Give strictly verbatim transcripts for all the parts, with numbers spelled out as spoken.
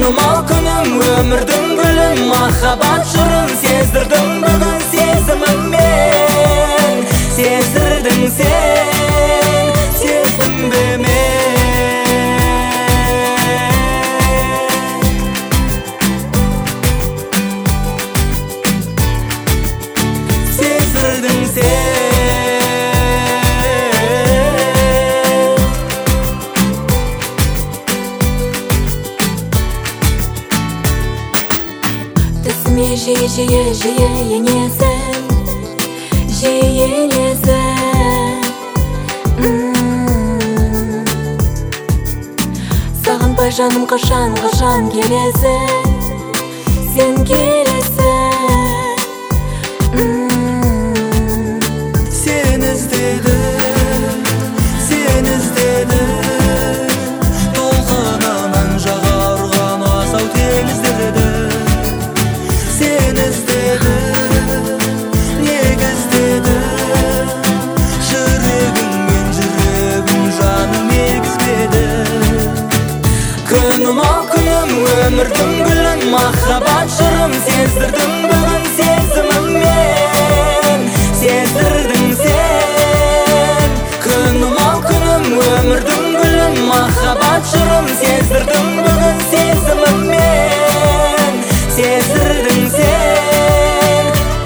Күнім ал күнім, өмірдің гүлін, махаббат жырын сездірдің бүгін сезіміммен. Сездірдің сен, сездім бе мен. Сездірдің сен. Түсіме жиі-жиі жиі енесің, жиі енесің. Сағынбай жаным қашан қашан келесің, сен келесің. Сен іздедім, сен іздедім, толқынынан жаға ұрған асау теңіздерді. Сен іздедім, неге іздедім, жүрегіңмен жүрегім жаным егізбеді. Күнім ал күнім, өмірдің гүлін, махаббат жырым сездірдің бүгін сезіміммен. Сездірдің сен. Күнім ал күнім, өмірдің гүлін, махаббат жырым сездірдің бүгін сезіміммен. Сездірдің сен.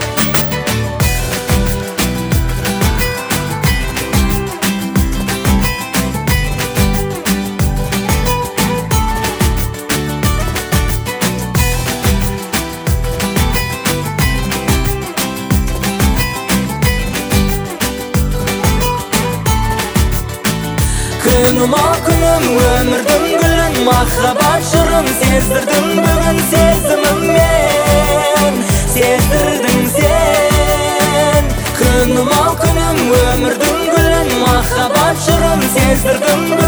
Күнім ал күнім, өмірдің гүлін, махаббат жырын сездірдің бүгін сезіміммен. Сездірдің сен. Күнім ал күнім, өмірдің гүлін, махаббат жырын сездірдің